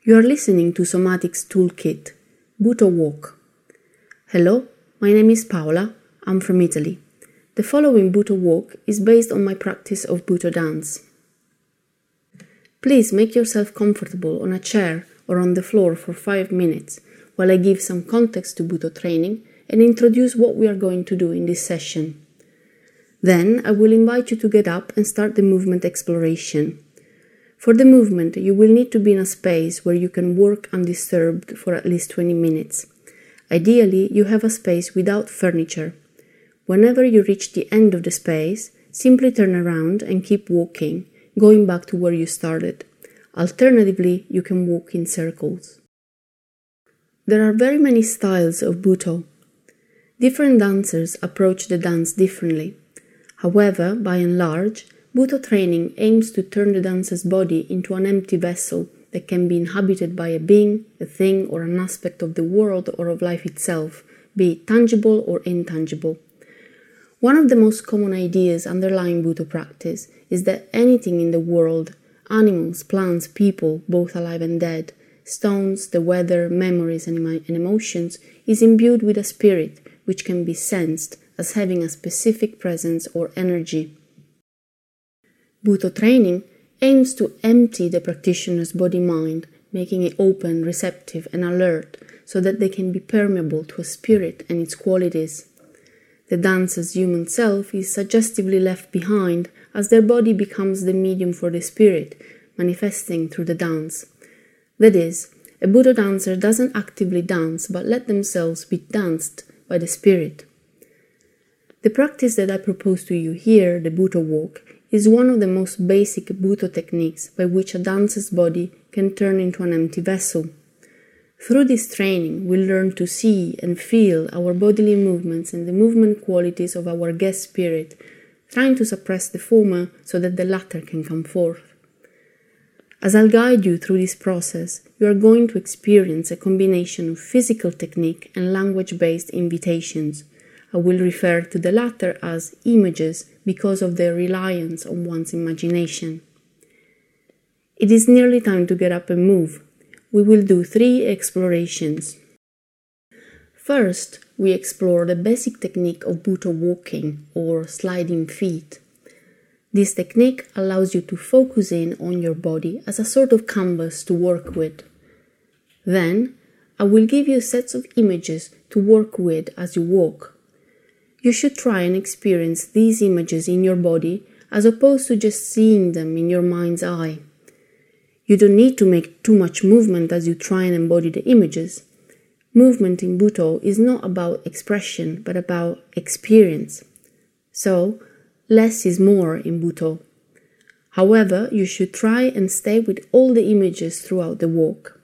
You are listening to Somatics Toolkit, Bhutto Walk. Hello, my name is Paola, I'm from Italy. The following Bhutto Walk is based on my practice of Bhutto dance. Please make yourself comfortable on a chair or on the floor for 5 minutes while I give some context to Bhutto training and introduce what we are going to do in this session. Then I will invite you to get up and start the movement exploration. For the movement, you will need to be in a space where you can work undisturbed for at least 20 minutes. Ideally, you have a space without furniture. Whenever you reach the end of the space, simply turn around and keep walking, going back to where you started. Alternatively, you can walk in circles. There are very many styles of Bhutto. Different dancers approach the dance differently. However, by and large, Bhutto training aims to turn the dancer's body into an empty vessel that can be inhabited by a being, a thing, or an aspect of the world or of life itself, be it tangible or intangible. One of the most common ideas underlying Bhutto practice is that anything in the world, animals, plants, people, both alive and dead, stones, the weather, memories and emotions, is imbued with a spirit which can be sensed as having a specific presence or energy. Bhutto training aims to empty the practitioner's body-mind, making it open, receptive and alert so that they can be permeable to a spirit and its qualities. The dancer's human self is suggestively left behind as their body becomes the medium for the spirit, manifesting through the dance. That is, a Bhutto dancer doesn't actively dance but let themselves be danced by the spirit. The practice that I propose to you here, the Bhutto walk, is one of the most basic Bhutto techniques by which a dancer's body can turn into an empty vessel. Through this training, we learn to see and feel our bodily movements and the movement qualities of our guest spirit, trying to suppress the former so that the latter can come forth. As I'll guide you through this process, you are going to experience a combination of physical technique and language-based invitations. I will refer to the latter as images because of their reliance on one's imagination. It is nearly time to get up and move. We will do 3 explorations. First, we explore the basic technique of Bhutto walking or sliding feet. This technique allows you to focus in on your body as a sort of canvas to work with. Then, I will give you sets of images to work with as you walk. You should try and experience these images in your body as opposed to just seeing them in your mind's eye. You don't need to make too much movement as you try and embody the images. Movement in Bhutto is not about expression but about experience. So, less is more in Bhutto. However, you should try and stay with all the images throughout the walk.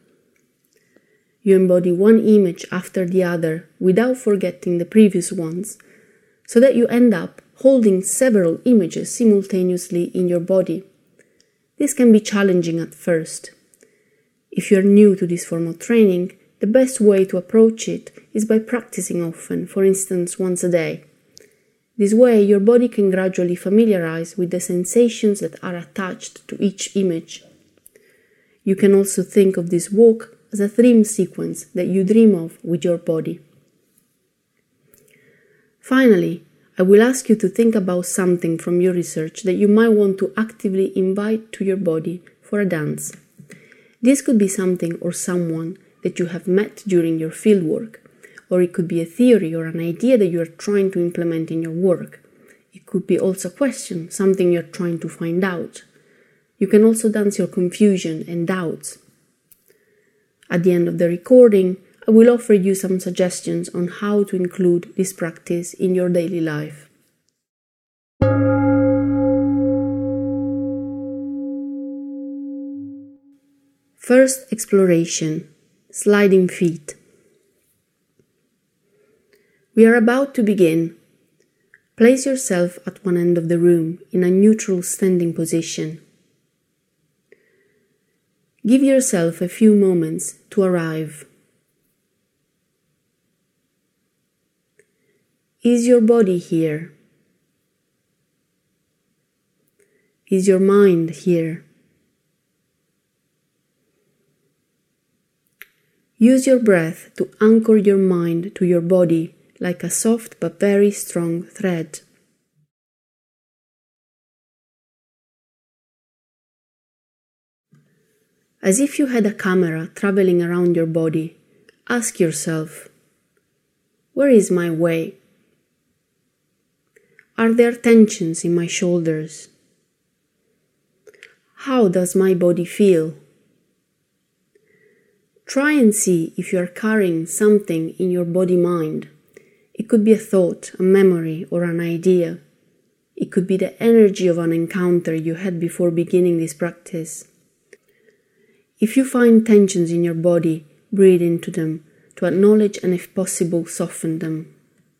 You embody one image after the other without forgetting the previous ones, so that you end up holding several images simultaneously in your body. This can be challenging at first. If you are new to this form of training, the best way to approach it is by practicing often, for instance once a day. This way, your body can gradually familiarize with the sensations that are attached to each image. You can also think of this walk as a dream sequence that you dream of with your body. Finally, I will ask you to think about something from your research that you might want to actively invite to your body for a dance. This could be something or someone that you have met during your fieldwork, or it could be a theory or an idea that you are trying to implement in your work. It could be also a question, something you're trying to find out. You can also dance your confusion and doubts. At the end of the recording, I will offer you some suggestions on how to include this practice in your daily life. First exploration, sliding feet. We are about to begin. Place yourself at one end of the room in a neutral standing position. Give yourself a few moments to arrive. Is your body here? Is your mind here? Use your breath to anchor your mind to your body like a soft but very strong thread. As if you had a camera traveling around your body, ask yourself, where is my way? Are there tensions in my shoulders? How does my body feel? Try and see if you are carrying something in your body-mind. It could be a thought, a memory, or an idea. It could be the energy of an encounter you had before beginning this practice. If you find tensions in your body, breathe into them to acknowledge and, if possible, soften them.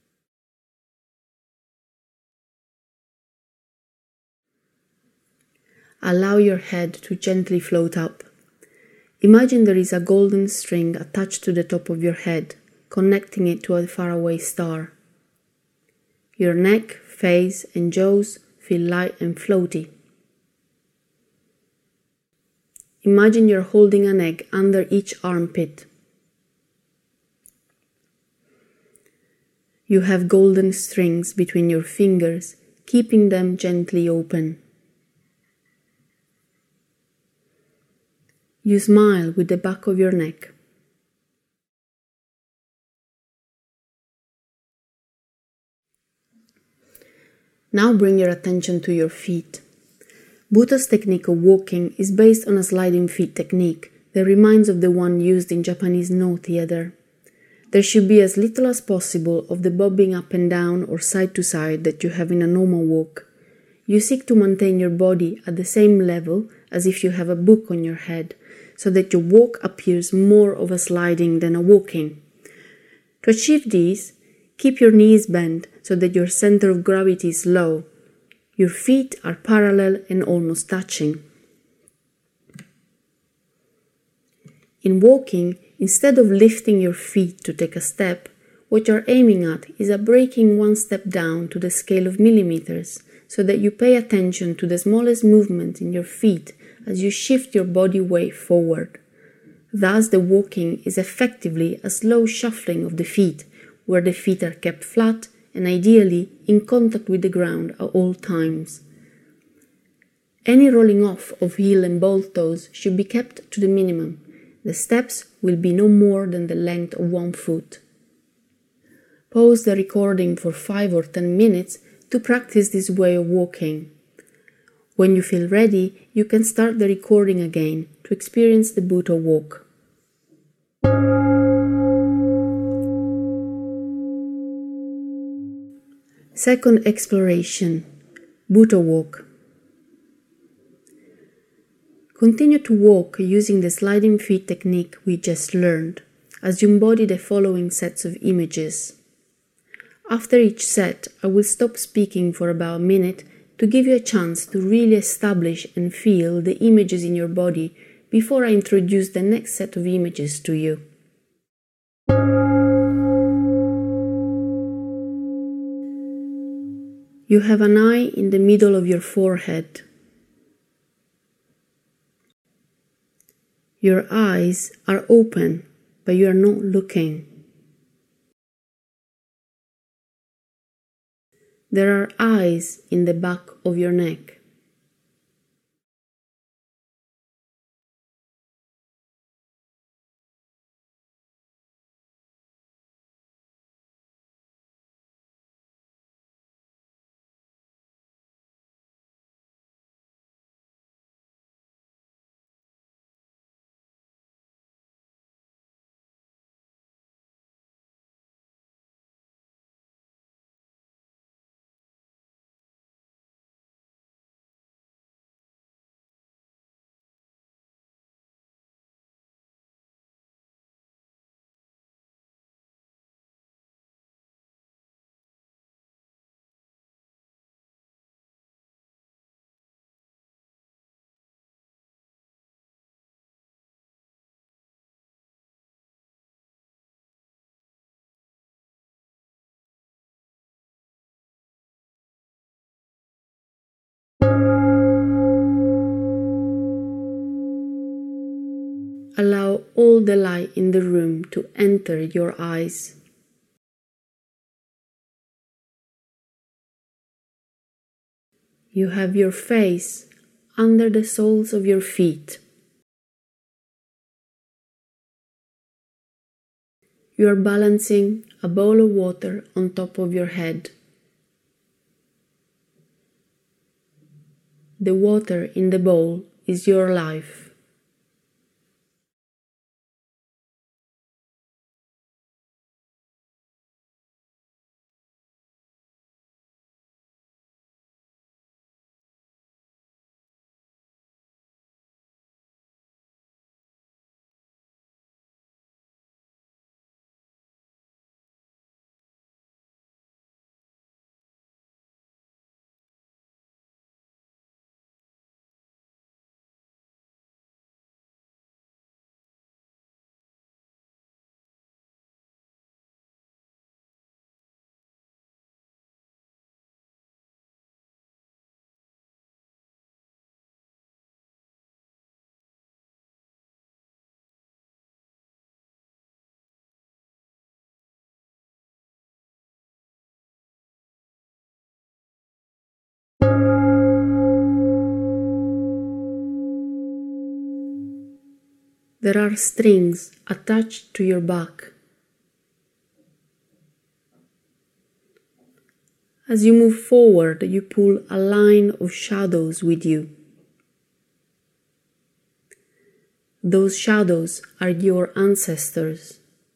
Allow your head to gently float up. Imagine there is a golden string attached to the top of your head, connecting it to a faraway star. Your neck, face, and jaws feel light and floaty. Imagine you're holding an egg under each armpit. You have golden strings between your fingers, keeping them gently open. You smile with the back of your neck. Now bring your attention to your feet. Butto's technique of walking is based on a sliding feet technique that reminds of the one used in Japanese Noh theater. There should be as little as possible of the bobbing up and down or side to side that you have in a normal walk. You seek to maintain your body at the same level as if you have a book on your head, so that your walk appears more of a sliding than a walking. To achieve this, keep your knees bent so that your center of gravity is low. Your feet are parallel and almost touching. In walking, instead of lifting your feet to take a step, what you're aiming at is a breaking one step down to the scale of millimeters, so that you pay attention to the smallest movement in your feet as you shift your body weight forward. Thus, the walking is effectively a slow shuffling of the feet, where the feet are kept flat and ideally in contact with the ground at all times. Any rolling off of heel and ball toes should be kept to the minimum. The steps will be no more than the length of 1 foot. Pause the recording for 5 or 10 minutes to practice this way of walking. When you feel ready, you can start the recording again to experience the Butto walk. Second exploration, Butto walk. Continue to walk using the sliding feet technique we just learned, as you embody the following sets of images. After each set, I will stop speaking for about a minute to give you a chance to really establish and feel the images in your body before I introduce the next set of images to you. You have an eye in the middle of your forehead. Your eyes are open, but you are not looking. There are eyes in the back of your neck. Allow all the light in the room to enter your eyes. You have your face under the soles of your feet. You are balancing a bowl of water on top of your head. The water in the bowl is your life. There are strings attached to your back. As you move forward, you pull a line of shadows with you. Those shadows are your ancestors.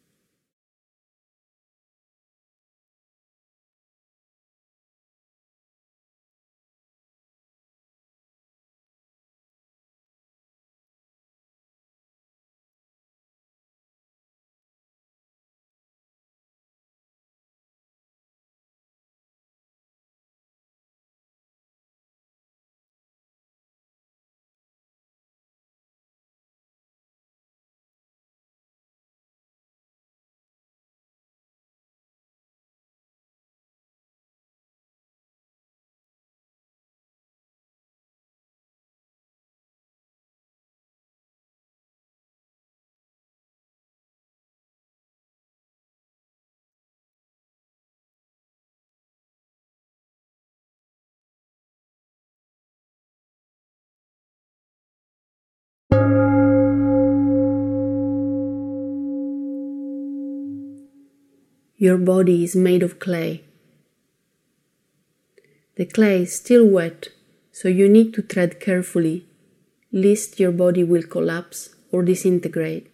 Your body is made of clay. The clay is still wet, so you need to tread carefully, lest your body will collapse or disintegrate.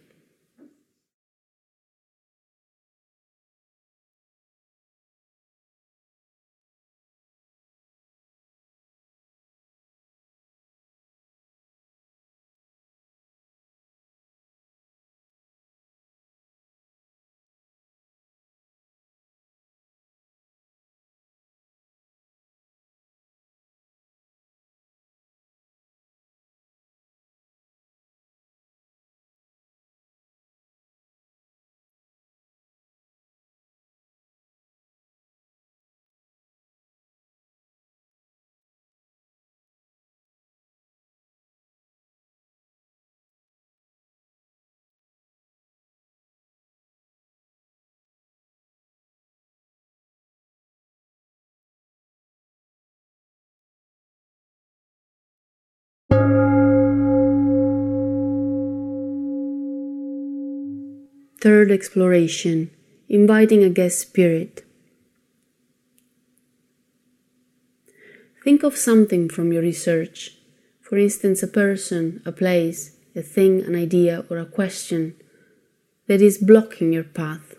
Third exploration, inviting a guest spirit. Think of something from your research, for instance, a person, a place, a thing, an idea, or a question that is blocking your path.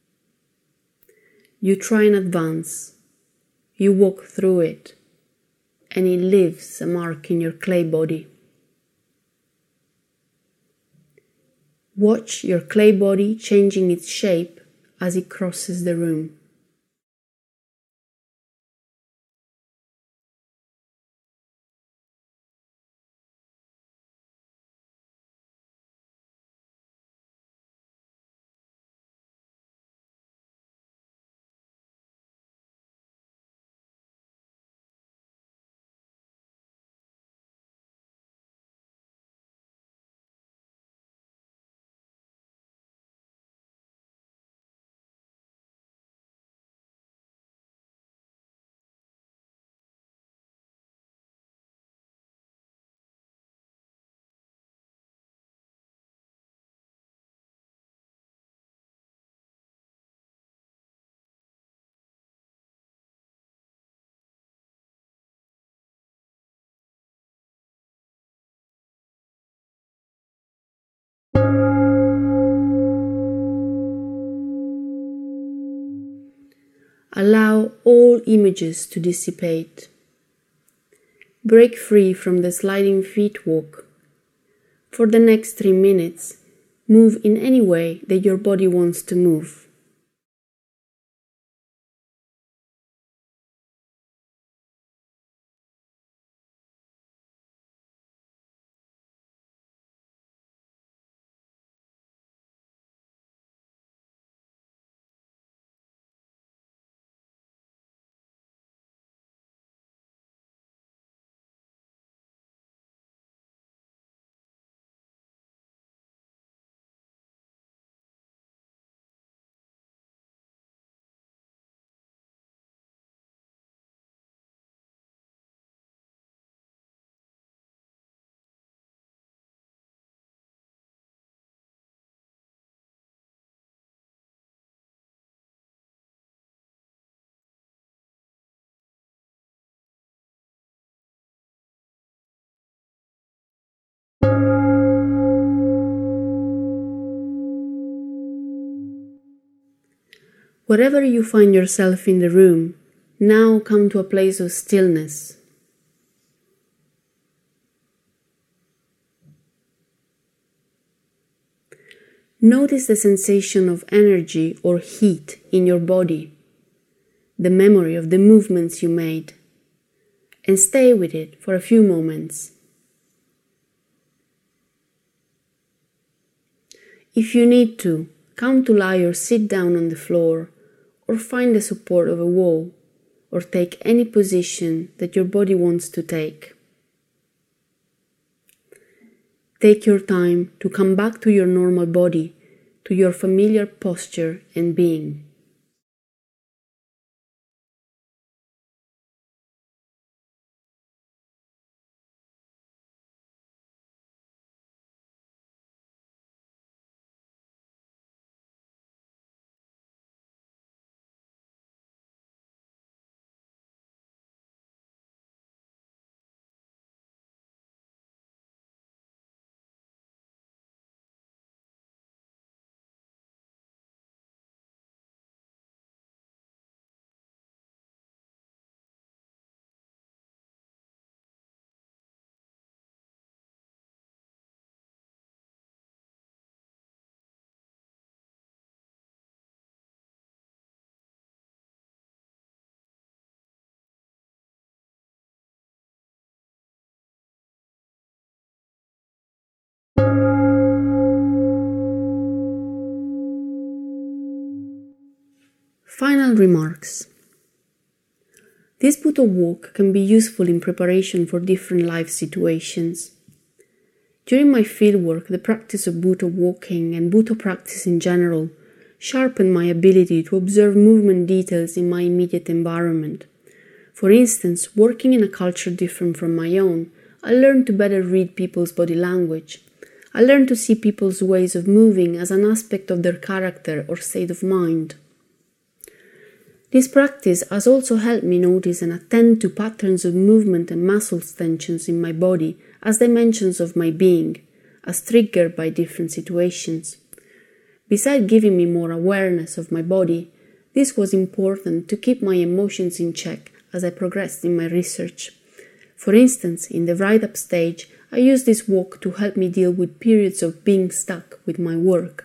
You try and advance, you walk through it, and it leaves a mark in your clay body. Watch your clay body changing its shape as it crosses the room. Allow all images to dissipate. Break free from the sliding feet walk. For the next 3 minutes, move in any way that your body wants to move. Wherever you find yourself in the room, now come to a place of stillness. Notice the sensation of energy or heat in your body, the memory of the movements you made, and stay with it for a few moments. If you need to, come to lie or sit down on the floor, or find the support of a wall, or take any position that your body wants to take. Take your time to come back to your normal body, to your familiar posture and being. Final remarks. This Bhutto walk can be useful in preparation for different life situations. During my fieldwork, the practice of Bhutto walking and Bhutto practice in general sharpened my ability to observe movement details in my immediate environment. For instance, working in a culture different from my own, I learned to better read people's body language. I learned to see people's ways of moving as an aspect of their character or state of mind. This practice has also helped me notice and attend to patterns of movement and muscle tensions in my body as dimensions of my being, as triggered by different situations. Besides giving me more awareness of my body, this was important to keep my emotions in check as I progressed in my research. For instance, in the write-up stage, I used this walk to help me deal with periods of being stuck with my work.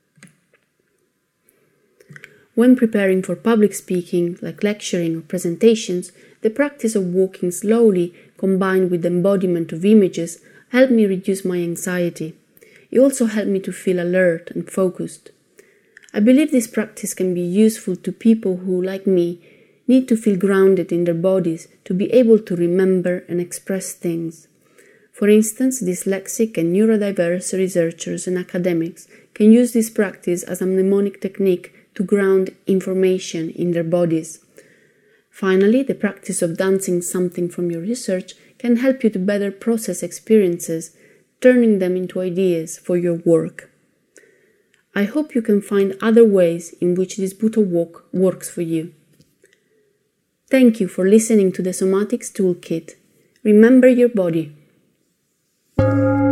When preparing for public speaking, like lecturing or presentations, the practice of walking slowly, combined with the embodiment of images, helped me reduce my anxiety. It also helped me to feel alert and focused. I believe this practice can be useful to people who, like me, need to feel grounded in their bodies to be able to remember and express things. For instance, dyslexic and neurodiverse researchers and academics can use this practice as a mnemonic technique to ground information in their bodies. Finally, the practice of dancing something from your research can help you to better process experiences, turning them into ideas for your work. I hope you can find other ways in which this Bhutto walk works for you. Thank you for listening to the Somatics Toolkit. Remember your body.